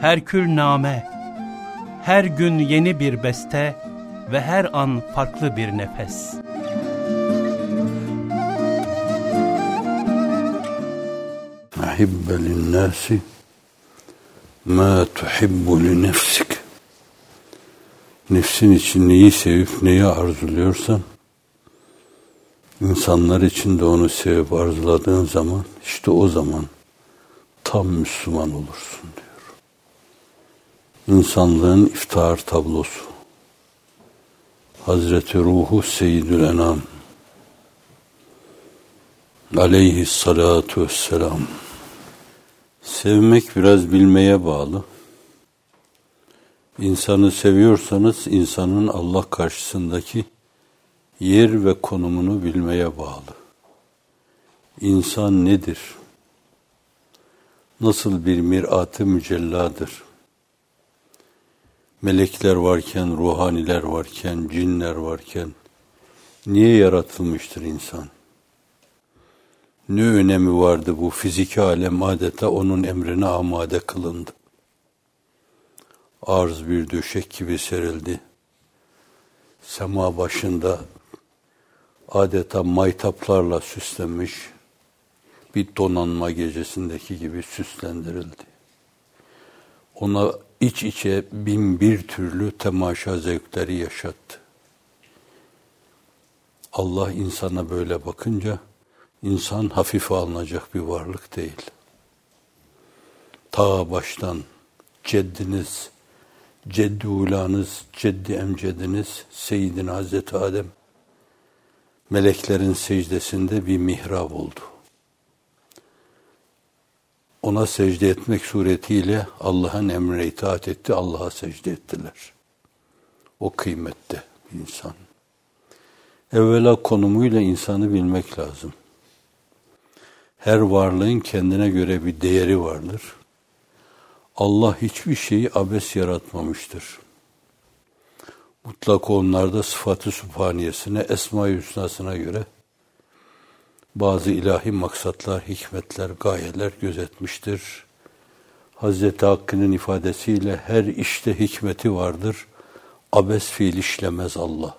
herkülname, her gün yeni bir beste ve her an farklı bir nefes. Ahibbe linnâsi mâ tuhibbu li nefsik. Nefsin için neyi sevip neyi arzuluyorsan, insanlar için de onu sevip arzuladığın zaman, işte o zaman tam Müslüman olursun diyor. İnsanlığın iftihar tablosu. Hazreti Ruhu Seyyidül Enam aleyhissalatu vesselam. Sevmek biraz bilmeye bağlı. İnsanı seviyorsanız insanın Allah karşısındaki yer ve konumunu bilmeye bağlı. İnsan nedir? Nasıl bir mirat-ı mücelladır? Melekler varken, ruhaniler varken, cinler varken niye yaratılmıştır insan? Ne önemi vardı bu fiziki alem adeta onun emrine amade kılındı. Arz bir döşek gibi serildi. Sema başında adeta maytaplarla süslenmiş bir donanma gecesindeki gibi süslendirildi. Ona iç içe bin bir türlü temaşa zevkleri yaşattı. Allah insana böyle bakınca insan hafife alınacak bir varlık değil. Ta baştan ceddiniz, ceddi ulanız, ceddi emcediniz, Seyyidina Hazreti Adem, meleklerin secdesinde bir mihrab oldu. Ona secde etmek suretiyle Allah'ın emrine itaat etti, Allah'a secde ettiler. O kıymette insan. Evvela konumuyla insanı bilmek lazım. Her varlığın kendine göre bir değeri vardır. Allah hiçbir şeyi abes yaratmamıştır. Mutlaka onlarda sıfat-ı sübhaniyesine, esma-i hüsnasına göre bazı ilahi maksatlar, hikmetler, gayeler gözetmiştir. Hazreti Hakk'ın ifadesiyle her işte hikmeti vardır. Abes fiil işlemez Allah.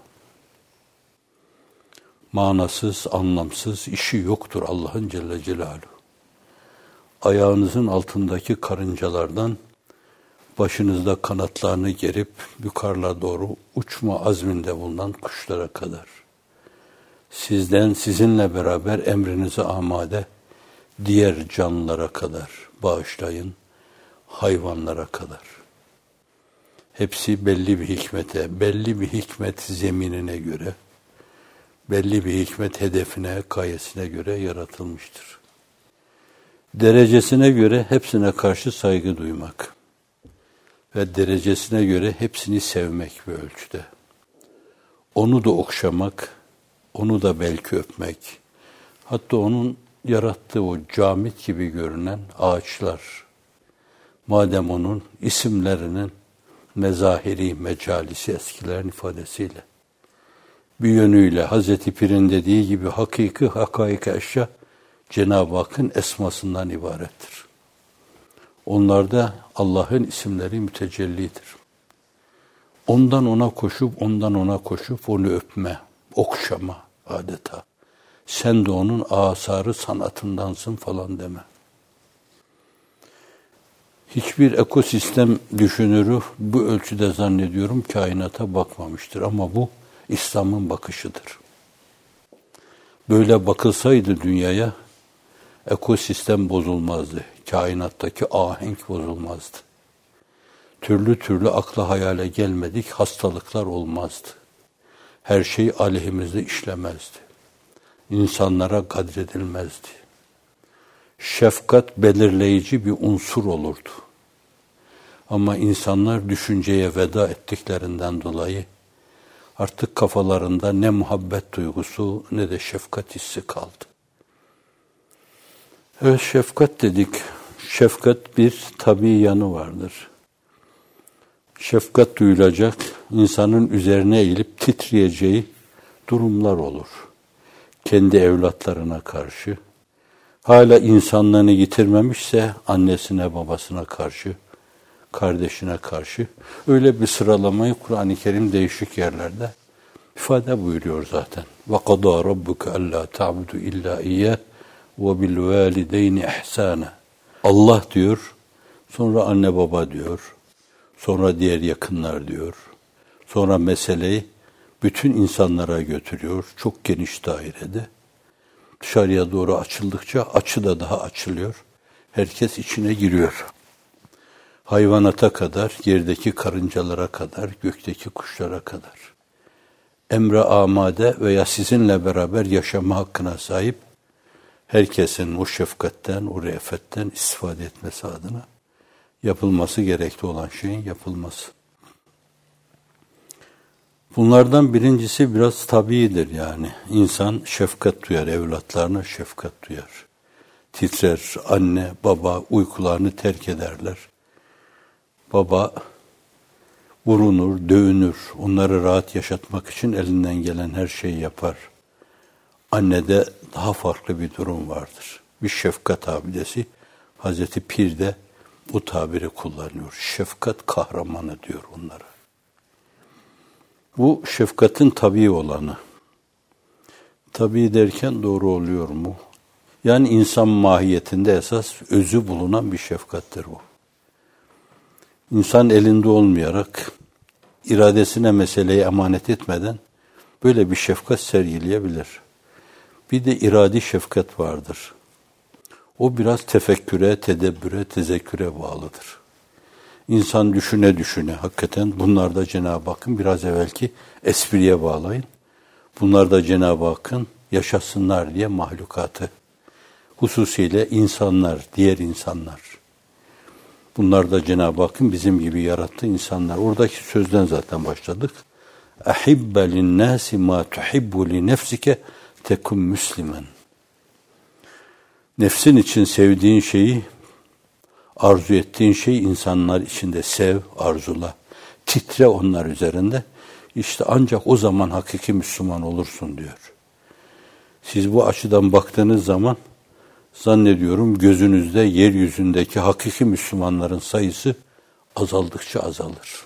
Manasız, anlamsız işi yoktur Allah'ın Celle Celaluhu. Ayağınızın altındaki karıncalardan başınızda kanatlarını gerip yukarılara doğru uçma azminde bulunan kuşlara kadar. Sizden, sizinle beraber emrinize amade diğer canlılara kadar bağışlayın, hayvanlara kadar. Hepsi belli bir hikmete, belli bir hikmet zeminine göre, belli bir hikmet hedefine, gayesine göre yaratılmıştır. Derecesine göre hepsine karşı saygı duymak ve derecesine göre hepsini sevmek bir ölçüde. Onu da okşamak, onu da belki öpmek, hatta onun yarattığı o camit gibi görünen ağaçlar, madem onun isimlerinin mezahiri, mecalisi eskilerin ifadesiyle, bir yönüyle Hazreti Pir'in dediği gibi hakiki hakaik eşya Cenab-ı Hakk'ın esmasından ibarettir. Onlarda Allah'ın isimleri mütecellidir. Ondan ona koşup, ondan ona koşup onu öpme, okşama adeta. Sen de onun asarı sanatındansın falan deme. Hiçbir ekosistem düşünürü bu ölçüde zannediyorum kainata bakmamıştır. Ama bu İslam'ın bakışıdır. Böyle bakılsaydı dünyaya ekosistem bozulmazdı. Kainattaki ahenk bozulmazdı. Türlü türlü akla hayale gelmedik hastalıklar olmazdı. Her şey aleyhimizde işlemezdi. İnsanlara kadredilmezdi. Şefkat belirleyici bir unsur olurdu. Ama insanlar düşünceye veda ettiklerinden dolayı artık kafalarında ne muhabbet duygusu ne de şefkat hissi kaldı. Evet, şefkat dedik. Şefkat bir tabii yanı vardır. Şefkat duyulacak, insanın üzerine eğilip titreyeceği durumlar olur. Kendi evlatlarına karşı, hala insanlığını yitirmemişse annesine babasına karşı kardeşine karşı. Öyle bir sıralamayı Kur'an-ı Kerim değişik yerlerde ifade buyuruyor zaten. وَقَضَى رَبُّكَ أَلَّا تَعْبُدُ إِلَّا إِيَّهُ وَبِالْوَالِدَيْنِ إِحْسَانًا. Allah diyor, sonra anne baba diyor, sonra diğer yakınlar diyor, sonra meseleyi bütün insanlara götürüyor, çok geniş dairede. Dışarıya doğru açıldıkça açı da daha açılıyor. Herkes içine giriyor. Hayvanata kadar, yerdeki karıncalara kadar, gökteki kuşlara kadar. Emre amade veya sizinle beraber yaşama hakkına sahip herkesin o şefkatten, o re'fetten istifade etmesi adına yapılması gerekli olan şeyin yapılması. Bunlardan birincisi biraz tabiidir yani. İnsan şefkat duyar, evlatlarına şefkat duyar. Titrer, anne, baba uykularını terk ederler. Baba vurunur, dövünür. Onları rahat yaşatmak için elinden gelen her şeyi yapar. Annede daha farklı bir durum vardır. Bir şefkat abidesi. Hazreti Pir de bu tabiri kullanıyor. Şefkat kahramanı diyor onlara. Bu şefkatin tabii olanı. Tabii derken doğru oluyor mu? Yani insan mahiyetinde esas özü bulunan bir şefkattir bu. İnsan elinde olmayarak, iradesine meseleyi emanet etmeden böyle bir şefkat sergileyebilir. Bir de iradi şefkat vardır. O biraz tefekküre, tedebbüre, tezekküre bağlıdır. İnsan düşüne düşüne, hakikaten bunlar da Cenab-ı Hakk'ın biraz evvelki espriye bağlayın. Bunlar da Cenab-ı Hakk'ın yaşasınlar diye mahlukatı. Hususiyle insanlar, diğer insanlar. Bunlar da Cenab-ı Hakk'ın bizim gibi yarattığı insanlar. Oradaki sözden zaten başladık. اَحِبَّ لِلنَّاسِ مَا تُحِبُّ لِنَفْسِكَ تَكُمْ مُسْلِمًا. Nefsin için sevdiğin şeyi, arzu ettiğin şeyi insanlar içinde sev, arzula. Titre onlar üzerinde. İşte ancak o zaman hakiki Müslüman olursun diyor. Siz bu açıdan baktığınız zaman zannediyorum gözünüzde yeryüzündeki hakiki Müslümanların sayısı azaldıkça azalır.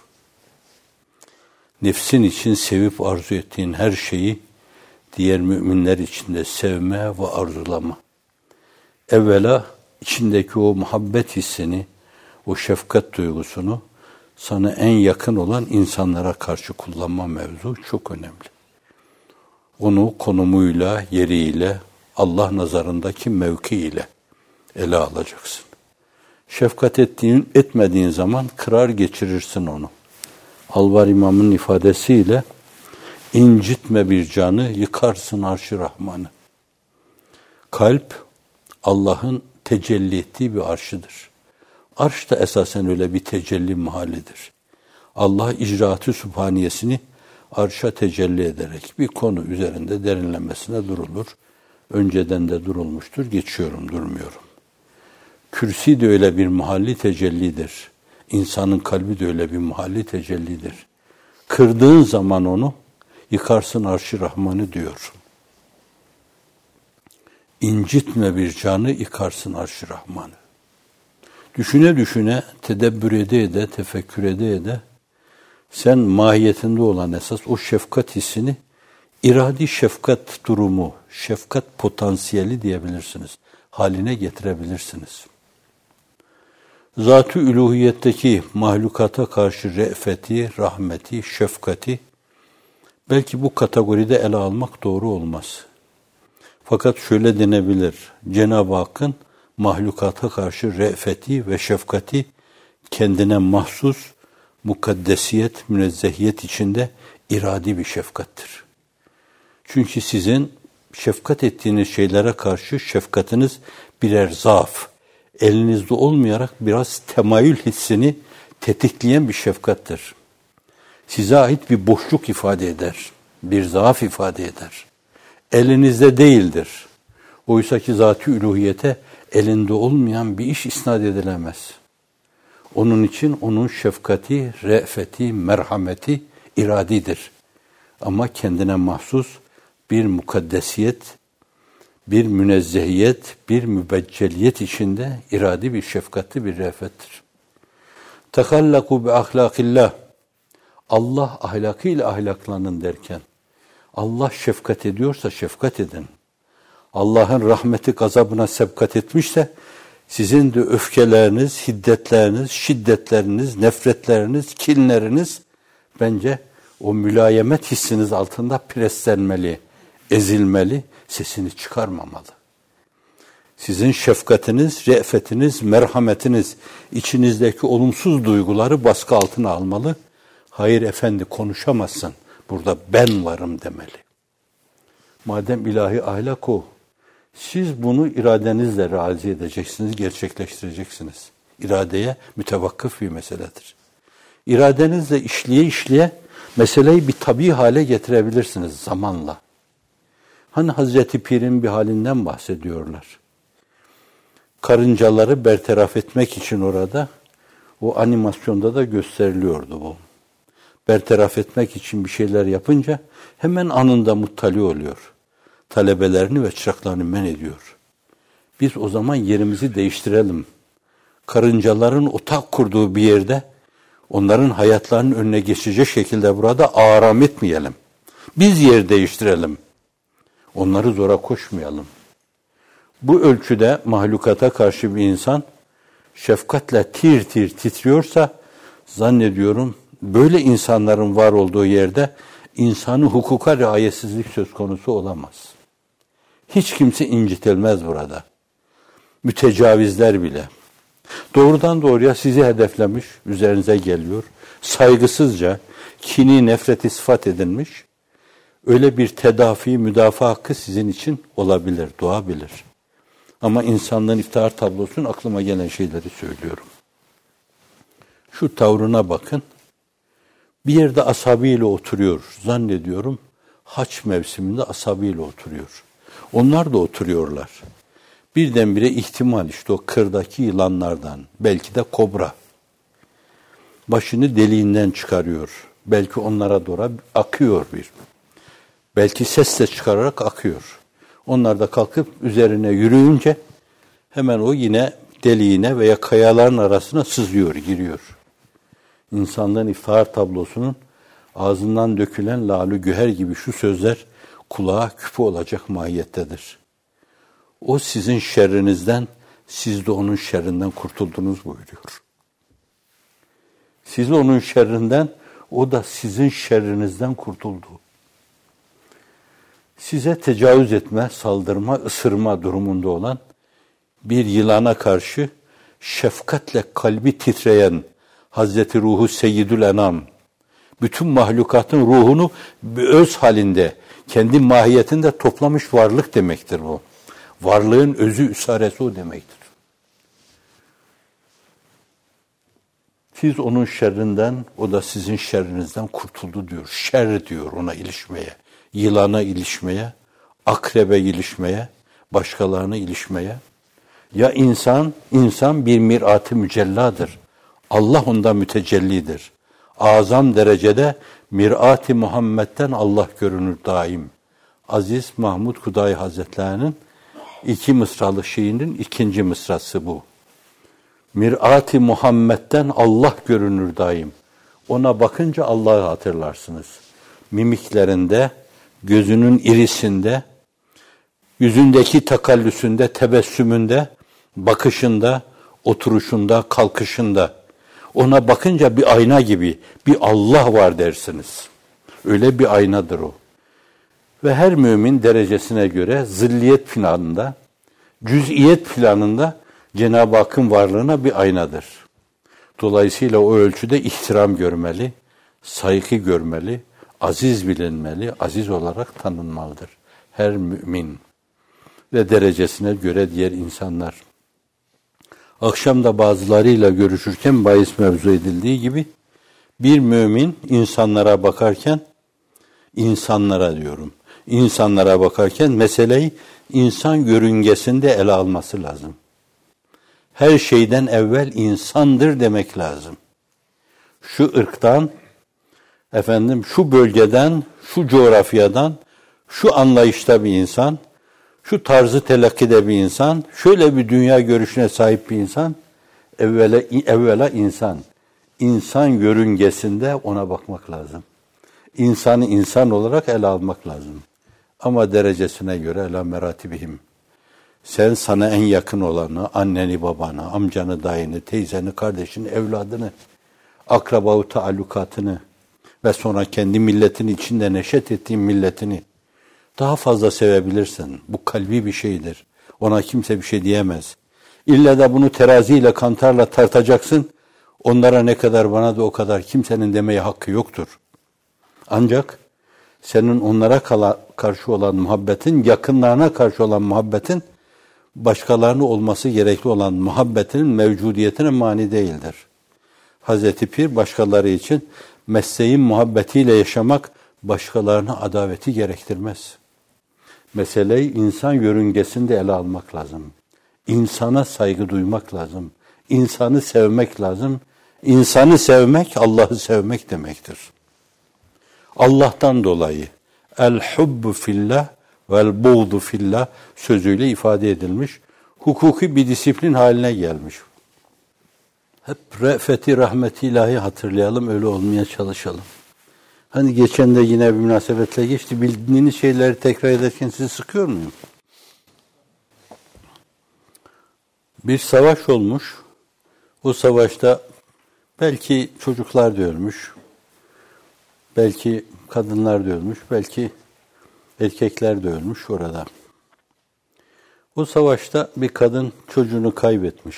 Nefsin için sevip arzu ettiğin her şeyi diğer müminler için de sevme ve arzulama. Evvela içindeki o muhabbet hissini, o şefkat duygusunu sana en yakın olan insanlara karşı kullanma mevzu çok önemli. Onu konumuyla, yeriyle, Allah nazarındaki mevkiiyle ele alacaksın. Şefkat etmediğin zaman kırar geçirirsin onu. Alvar İmam'ın ifadesiyle incitme bir canı, yıkarsın arş-ı Rahman'ı. Kalp Allah'ın tecelli ettiği bir arşıdır. Arş da esasen öyle bir tecelli mahallidir. Allah icraat-ı sübhaniyesini arşa tecelli ederek bir konu üzerinde derinlemesine durulur. Önceden de durulmuştur, geçiyorum, durmuyorum. Kürsi de öyle bir mahalli tecellidir. İnsanın kalbi de öyle bir mahalli tecellidir. Kırdığın zaman onu, yıkarsın arş-ı Rahman'ı diyor. İncitme bir canı, yıkarsın arş-ı Rahman'ı. Düşüne düşüne, tedebbür ede, tefekkür ede, sen mahiyetinde olan esas o şefkat hissini, iradi şefkat durumu, şefkat potansiyeli diyebilirsiniz. Haline getirebilirsiniz. Zat-ı üluhiyetteki mahlukata karşı re'feti, rahmeti, şefkati belki bu kategoride ele almak doğru olmaz. Fakat şöyle denebilir. Cenab-ı Hakk'ın mahlukata karşı re'feti ve şefkati kendine mahsus mukaddesiyet, münezzehiyet içinde iradi bir şefkattir. Çünkü sizin şefkat ettiğiniz şeylere karşı şefkatiniz birer zaaf, elinizde olmayarak biraz temayül hissini tetikleyen bir şefkattir. Size ait bir boşluk ifade eder, bir zaaf ifade eder. Elinizde değildir. Oysa ki zat-ı üluhiyete elinde olmayan bir iş isnat edilemez. Onun için onun şefkati, re'feti, merhameti iradidir. Ama kendine mahsus bir mukaddesiyet, bir münezzehiyet, bir mübecceliyet içinde iradi bir şefkatli bir re'fettir. Tekallaku bi ahlakillah. Allah ahlakıyla ahlaklanın derken, Allah şefkat ediyorsa şefkat edin. Allah'ın rahmeti gazabına sebkat etmişse, sizin de öfkeleriniz, hiddetleriniz, şiddetleriniz, nefretleriniz, kinleriniz bence o mülayemet hissiniz altında preslenmeli, ezilmeli, sesini çıkarmamalı. Sizin şefkatiniz, re'fetiniz, merhametiniz, içinizdeki olumsuz duyguları baskı altına almalı. Hayır efendi konuşamazsın, burada ben varım demeli. Madem ilahi ahlak o, siz bunu iradenizle razı edeceksiniz, gerçekleştireceksiniz. İradeye mütevakkıf bir meseledir. İradenizle işleye işleye meseleyi bir tabii hale getirebilirsiniz zamanla. Hani Hazreti Pir'in bir halinden bahsediyorlar. Karıncaları bertaraf etmek için orada, o animasyonda da gösteriliyordu bu. Bertaraf etmek için bir şeyler yapınca hemen anında muttali oluyor. Talebelerini ve çıraklarını men ediyor. Biz o zaman yerimizi değiştirelim. Karıncaların otak kurduğu bir yerde onların hayatlarının önüne geçecek şekilde burada aram etmeyelim. Biz yer değiştirelim. Onları zora koşmayalım. Bu ölçüde mahlukata karşı bir insan şefkatle tir tir titriyorsa zannediyorum böyle insanların var olduğu yerde insanı hukuka riayetsizlik söz konusu olamaz. Hiç kimse incitilmez burada. Mütecavizler bile. Doğrudan doğruya sizi hedeflemiş, üzerinize geliyor. Saygısızca, kini, nefreti sıfat edilmiş. Öyle bir tedafi, müdafaa hakkı sizin için olabilir, doğabilir. Ama insanlığın iftihar tablosunun aklıma gelen şeyleri söylüyorum. Şu tavrına bakın. Bir yerde ashabıyla oturuyor, zannediyorum. Haç mevsiminde ashabıyla oturuyor. Onlar da oturuyorlar. Birdenbire ihtimal işte o kırdaki yılanlardan, belki de kobra. Başını deliğinden çıkarıyor. Belki onlara doğru akıyor bir. Belki sesle çıkararak akıyor. Onlar da kalkıp üzerine yürüyünce hemen o yine deliğine veya kayaların arasına sızıyor, giriyor. İnsanlığın iftihar tablosunun ağzından dökülen lalü güher gibi şu sözler kulağa küpe olacak mahiyettedir. O sizin şerrinizden, siz de onun şerrinden kurtuldunuz buyuruyor. Siz onun şerrinden, o da sizin şerrinizden kurtuldu. Size tecavüz etme, saldırma, ısırma durumunda olan bir yılana karşı şefkatle kalbi titreyen Hazreti Ruhu Seyyidül Enam, bütün mahlukatın ruhunu öz halinde, kendi mahiyetinde toplamış varlık demektir bu. Varlığın özü, üsaresi o demektir. Siz onun şerrinden, o da sizin şerrinizden kurtuldu diyor. Şer diyor ona ilişmeye, yılana ilişmeye, akrebe ilişmeye, başkalarına ilişmeye. Ya insan bir mirat-ı mücelladır. Allah onda mütecellidir. Azam derecede mirat-ı Muhammed'den Allah görünür daim. Aziz Mahmud Kudayi Hazretlerinin 2 mısralı şiirinin 2. mısrası bu. Mirat-ı Muhammed'den Allah görünür daim. Ona bakınca Allah'ı hatırlarsınız. Mimiklerinde, gözünün irisinde, yüzündeki takallüsünde, tebessümünde, bakışında, oturuşunda, kalkışında. Ona bakınca bir ayna gibi bir Allah var dersiniz. Öyle bir aynadır o. Ve her mümin derecesine göre zilliyet planında, cüz'iyet planında Cenab-ı Hakk'ın varlığına bir aynadır. Dolayısıyla o ölçüde ihtiram görmeli, saygı görmeli, aziz bilinmeli, aziz olarak tanınmalıdır. Her mümin ve derecesine göre diğer insanlar. Akşam da bazılarıyla görüşürken bahis mevzu edildiği gibi bir mümin insanlara bakarken, insanlara bakarken meseleyi insan yörüngesinde ele alması lazım. Her şeyden evvel insandır demek lazım. Şu ırktan, şu bölgeden, şu coğrafyadan, şu anlayışta bir insan, şu tarzı telakkide bir insan, şöyle bir dünya görüşüne sahip bir insan, evvela insan. insan yörüngesinde ona bakmak lazım. İnsanı insan olarak ele almak lazım. Ama derecesine göreela meratibihim. Sen sana en yakın olanı, anneni, babanı, amcanı, dayını, teyzeni, kardeşini, evladını, akraba-u taallukatını ve sonra kendi milletini içinde neşet ettiğin milletini daha fazla sevebilirsin. Bu kalbi bir şeydir. Ona kimse bir şey diyemez. İlla da bunu teraziyle, kantarla tartacaksın. Onlara ne kadar, bana da o kadar, kimsenin demeye hakkı yoktur. Ancak senin onlara karşı olan muhabbetin, yakınlarına karşı olan muhabbetin, başkalarına olması gerekli olan muhabbetinin mevcudiyetine mani değildir. Hazreti Pir başkaları için mesleğin muhabbetiyle yaşamak başkalarına adaveti gerektirmez. Meseleyi insan yörüngesinde ele almak lazım. İnsana saygı duymak lazım. İnsanı sevmek lazım. İnsanı sevmek, Allah'ı sevmek demektir. Allah'tan dolayı el-hubbu fillah vel-buğdu fillah sözüyle ifade edilmiş. Hukuki bir disiplin haline gelmiş. Hep re'feti, rahmeti ilahi hatırlayalım, öyle olmaya çalışalım. Hani geçen de yine bir münasebetle geçti. Bildiğiniz şeyleri tekrar ederken sizi sıkıyor muyum? Bir savaş olmuş. O savaşta belki çocuklar da ölmüş. Belki kadınlar da ölmüş. Belki erkekler de ölmüş orada. O savaşta bir kadın çocuğunu kaybetmiş.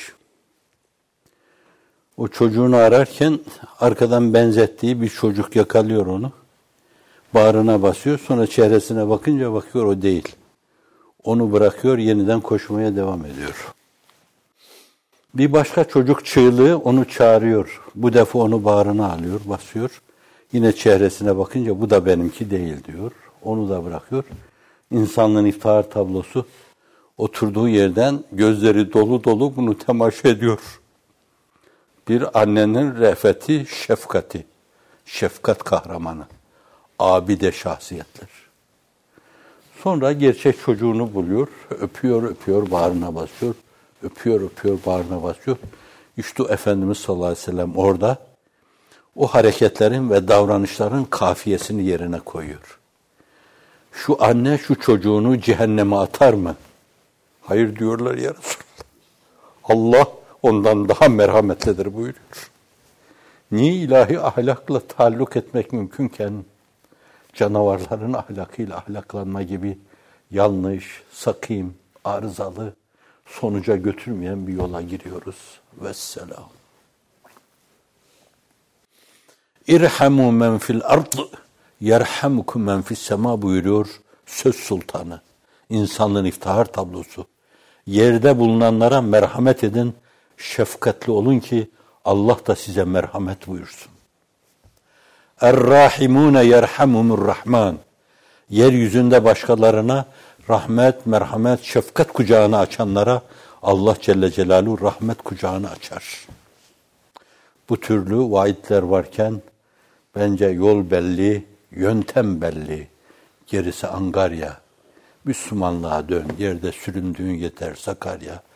O çocuğunu ararken arkadan benzettiği bir çocuk yakalıyor onu. Bağrına basıyor. Sonra çehresine bakınca bakıyor o değil. Onu bırakıyor, yeniden koşmaya devam ediyor. Bir başka çocuk çığlığı onu çağırıyor. Bu defa onu bağrına alıyor, basıyor. Yine çehresine bakınca bu da benimki değil diyor. Onu da bırakıyor. İnsanlığın iftihar tablosu oturduğu yerden gözleri dolu dolu bunu temaşa ediyor. Bir annenin re'feti, şefkati, şefkat kahramanı, abide şahsiyetler. Sonra gerçek çocuğunu buluyor, öpüyor, bağrına basıyor, öpüyor, bağrına basıyor. İşte Efendimiz sallallahu aleyhi ve sellem orada o hareketlerin ve davranışların kafiyesini yerine koyuyor. Şu anne şu çocuğunu cehenneme atar mı? Hayır diyorlar ya Resulallah. Allah ondan daha merhametlidir buyuruyor. Niye ilahi ahlakla taalluk etmek mümkünken canavarların ahlakıyla ahlaklanma gibi yanlış, sakim, arızalı, sonuca götürmeyen bir yola giriyoruz. Vesselam. İrhamu men fil ard yerhamukum men fis sema buyuruyor söz sultanı. İnsanlığın iftihar tablosu. Yerde bulunanlara merhamet edin, şefkatli olun ki Allah da size merhamet buyursun. Er-rahimune yerhamumur rahman. Yeryüzünde başkalarına rahmet, merhamet, şefkat kucağını açanlara Allah Celle Celaluhu rahmet kucağını açar. Bu türlü vaidler varken bence yol belli, yöntem belli. Gerisi angarya. Müslümanlığa dön, yerde süründüğün yeter Sakarya.